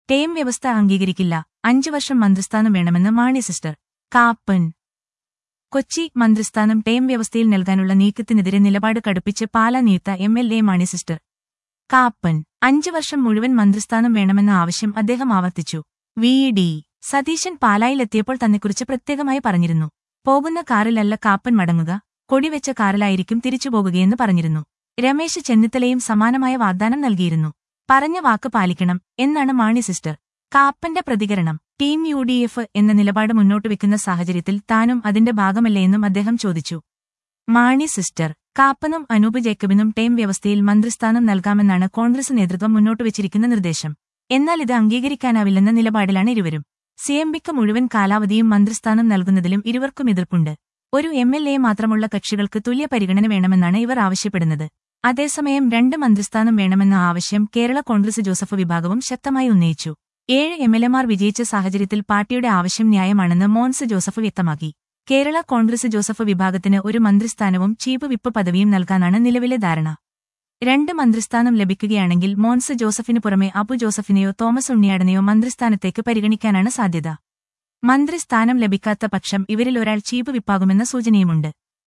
Term വ്യവസ്ഥ അംഗീകരിക്കില്ല. 5 വർഷം മന്ത്രിസ്ഥാനം വേണമെന്ന് മാണി സിസ്റ്റർ. കാപ്പൻ. കൊച്ചി മന്ത്രിസ്ഥാനം ടേം വ്യവസ്ഥയിൽ നൽകാനുള്ള നീക്കത്തിനെതിരെ നിലപാട് കടുപ്പിച്ച് പാലാ നിയുക്ത MLA മാണി സിസ്റ്റർ. കാപ്പൻ. 5 വർഷം മുഴുവൻ മന്ത്രിസ്ഥാനം വേണമെന്ന ആവശ്യം അദ്ദേഹം ആവർത്തിച്ചു. VD സതീശൻ പാലായിലെത്തിയപ്പോൾ തന്നെക്കുറിച്ച് പ്രത്യേകമായി പറഞ്ഞിരുന്നു. പോകുന്ന കാറിലല്ല കാപ്പൻ മടങ്ങുക, കൊടിവെച്ച കാറിലായിരിക്കും തിരിച്ചുപോകുകയെന്ന് പറഞ്ഞിരുന്നു. രമേശ് ചെന്നിത്തലയും സമാനമായ വാഗ്ദാനം നൽകിയിരുന്നു. പറഞ്ഞ വാക്ക് പാലിക്കണം എന്നാണ് മാണി സിസ്റ്റർ. കാപ്പന്റെ പ്രതികരണം. ടീം UDF എന്ന നിലപാട് മുന്നോട്ടുവെക്കുന്ന സാഹചര്യത്തിൽ താനും അതിന്റെ ഭാഗമല്ലേയെന്നും അദ്ദേഹം ചോദിച്ചു. മാണി സിസ്റ്റർ. കാപ്പനും അനൂപ് ജേക്കബിനും ടേം വ്യവസ്ഥയിൽ മന്ത്രിസ്ഥാനം നൽകാമെന്നാണ് കോൺഗ്രസ് നേതൃത്വം മുന്നോട്ടുവച്ചിരിക്കുന്ന നിർദ്ദേശം. എന്നാൽ ഇത് അംഗീകരിക്കാനാവില്ലെന്ന നിലപാടിലാണ് ഇരുവരും. CMBക്ക് മുഴുവൻ കാലാവധിയും മന്ത്രിസ്ഥാനം നൽകുന്നതിലും ഇരുവർക്കും എതിർപ്പുണ്ട്. ഒരു MLA മാത്രമുള്ള കക്ഷികൾക്ക് തുല്യ പരിഗണന വേണമെന്നാണ് ഇവർ ആവശ്യപ്പെടുന്നത്. അതേസമയം 2 മന്ത്രിസ്ഥാനം വേണമെന്ന ആവശ്യം കേരള കോൺഗ്രസ് ജോസഫ് വിഭാഗവും ശക്തമായി ഉന്നയിച്ചു. 7 MLAമാർ വിജയിച്ച സാഹചര്യത്തിൽ പാർട്ടിയുടെ ആവശ്യം ന്യായമാണെന്ന് മോൻസ് ജോസഫ് വ്യക്തമാക്കി. കേരള കോൺഗ്രസ് ജോസഫ് വിഭാഗത്തിന് ഒരു മന്ത്രിസ്ഥാനവും ചീഫ് വിപ്പ് പദവിയും നൽകാനാണ് നിലവിലെ ധാരണ. 2 മന്ത്രിസ്ഥാനം ലഭിക്കുകയാണെങ്കിൽ മോൻസ് ജോസഫിനു പുറമെ അബു ജോസഫിനെയോ തോമസ് ഉണ്ണിയാടനെയോ മന്ത്രിസ്ഥാനത്തേക്ക് പരിഗണിക്കാനാണ് സാധ്യത. മന്ത്രിസ്ഥാനം ലഭിക്കാത്ത പക്ഷം ഇവരിൽ ഒരാൾ ചീഫ് വിപ്പാകുമെന്ന സൂചനയുമുണ്ട്.